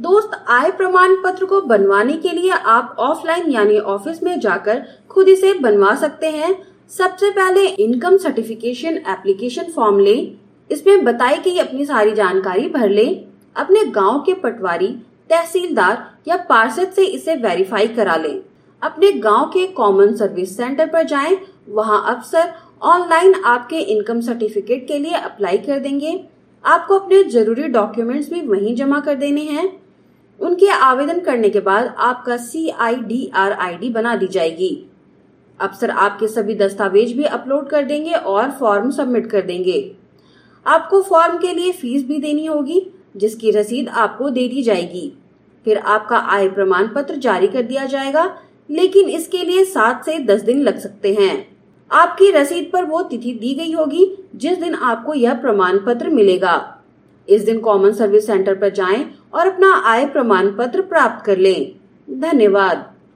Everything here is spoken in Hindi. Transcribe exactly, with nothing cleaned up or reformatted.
दोस्त, आय प्रमाण पत्र को बनवाने के लिए आप ऑफलाइन यानी ऑफिस में जाकर खुद इसे बनवा सकते हैं। सबसे पहले इनकम सर्टिफिकेशन एप्लीकेशन फॉर्म लें। इसमें बताई गई अपनी सारी जानकारी भर लें। अपने गांव के पटवारी, तहसीलदार या पार्षद से इसे वेरीफाई करा लें। अपने गांव के कॉमन सर्विस सेंटर पर जाएं। वहां अफसर ऑनलाइन आपके इनकम सर्टिफिकेट के लिए अप्लाई कर देंगे। आपको अपने जरूरी डॉक्यूमेंट्स भी वहीं जमा कर देने हैं। उनके आवेदन करने के बाद आपका C I D R I D बना दी जाएगी। अफसर आपके सभी दस्तावेज भी अपलोड कर देंगे और फॉर्म सबमिट कर देंगे। आपको फॉर्म के लिए फीस भी देनी होगी, जिसकी रसीद आपको दे दी जाएगी। फिर आपका आय प्रमाण पत्र जारी कर दिया जाएगा, लेकिन इसके लिए सात से दस दिन लग सकते हैं। आपकी रसीद पर वो तिथि दी गई होगी जिस दिन आपको यह प्रमाण पत्र मिलेगा। इस दिन कॉमन सर्विस सेंटर पर जाएं और अपना आय प्रमाण पत्र प्राप्त कर लें। धन्यवाद।